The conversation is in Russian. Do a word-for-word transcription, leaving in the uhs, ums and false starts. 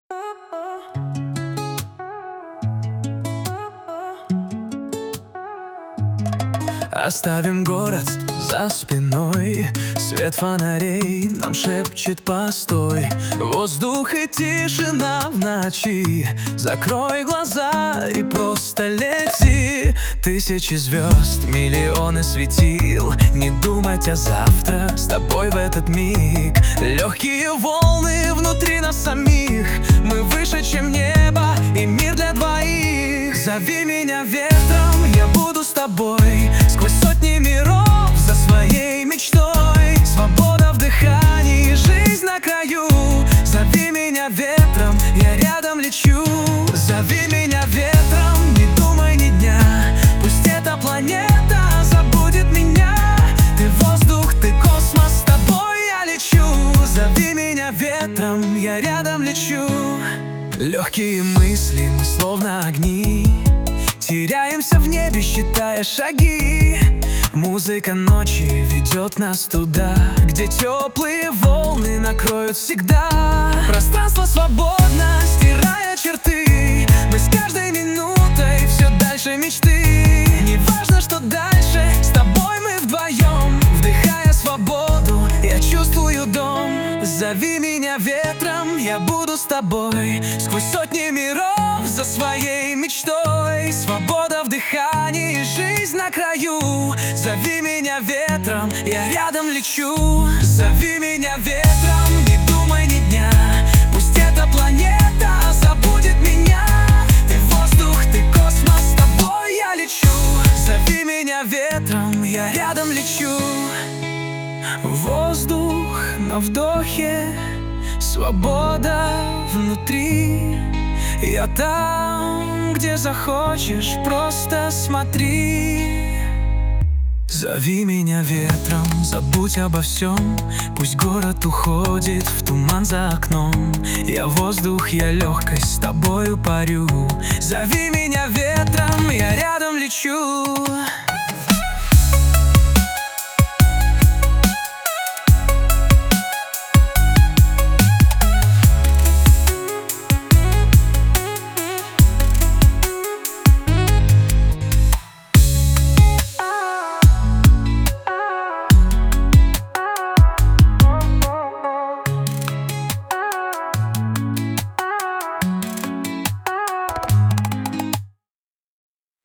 Оставим город за спиной, свет фонарей нам шепчет постой. Воздух и тишина в ночи, закрой глаза и просто лети. Тысячи звезд, миллионы светил, не думать о завтра с тобой в этот миг. Легкие волны внутри нас самих, мы выше, чем небо и мир для двоих. Зови меня ветром, я буду с тобой сквозь сотни миров за своей мечтой. Свобода в дыхании, жизнь на краю. Зови меня ветром, я рядом лечу. Зови меня ветром, не думай ни дня, пусть эта планета забудет меня. Ты воздух, ты космос, с тобой я лечу. Зови меня ветром, я рядом лечу. Легкие мысли, мы словно огни, теряемся в небе, считая шаги. Музыка ночи ведет нас туда, где теплые волны накроют всегда. Пространство свободно, стирая черты, мы с каждой минутой все дальше мечты. Не важно, что дальше, с тобой мы вдвоем. Вдыхая свободу, я чувствую дом. Зови меня ветром, я буду с тобой сквозь сотни миров за своей мечтой. Свобода в дыхании, жизнь на краю. Зови меня ветром, я рядом лечу. Зови меня ветром, не думай ни дня, пусть эта планета забудет меня. Ты воздух, ты космос, с тобой я лечу. Зови меня ветром, я рядом лечу. Воздух на вдохе, свобода внутри. Я там, где захочешь, просто смотри. Зови меня ветром, забудь обо всем, пусть город уходит в туман за окном. Я воздух, я легкость, с тобою парю. Зови меня ветром, я рядом лечу.